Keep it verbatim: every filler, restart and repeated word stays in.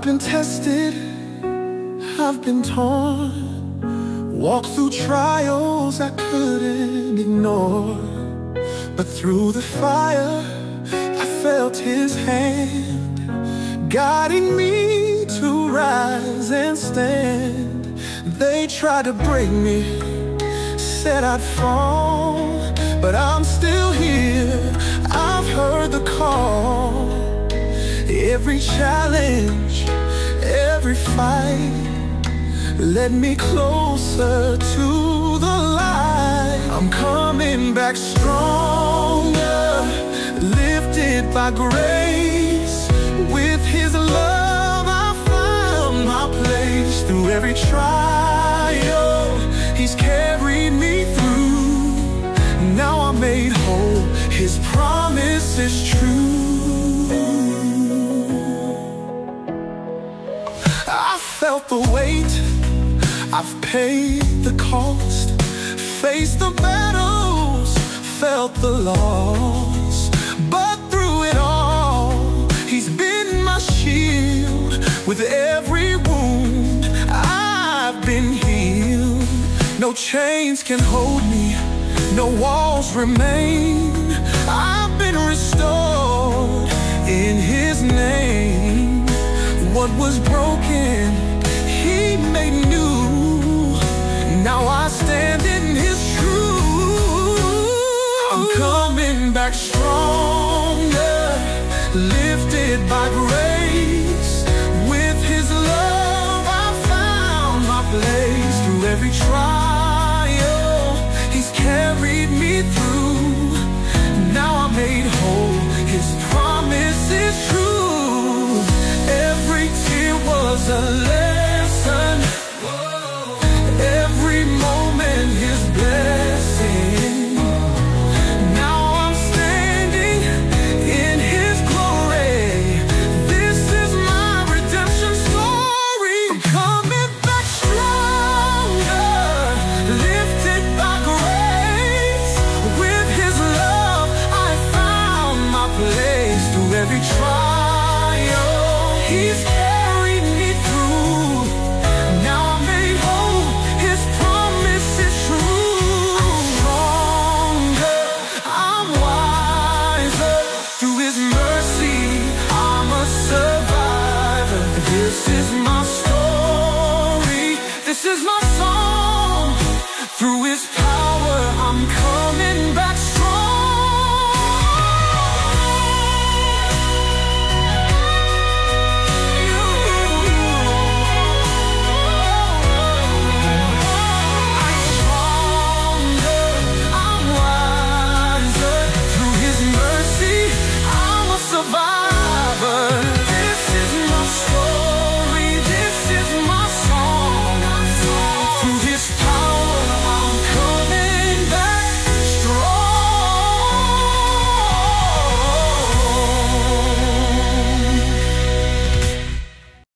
I've been tested, I've been torn, walked through trials I couldn't ignore. But through the fire, I felt His hand, guiding me to rise and stand. They tried to break me, said I'd fall, but I'm still here, I've heard the call. Every challenge, every fight led me closer to the light. I'm coming back stronger, lifted by grace. With His love I found my place. Through every trial He's carried me through. Now I'm made whole, His promise is true. I felt the weight, I've paid the cost, faced the battles, felt the loss. But through it all, He's been my shield. With every wound, I've been healed. No chains can hold me, no walls remain. I've been restored in His name. What was broken, He made new. Now I stand in His truth. I'm coming back stronger, lifted by grace. With His love I found my place. Through every trial He's carried me through. Now I'm made whole, His promise is true. Every tear was a lesson, every moment His blessing.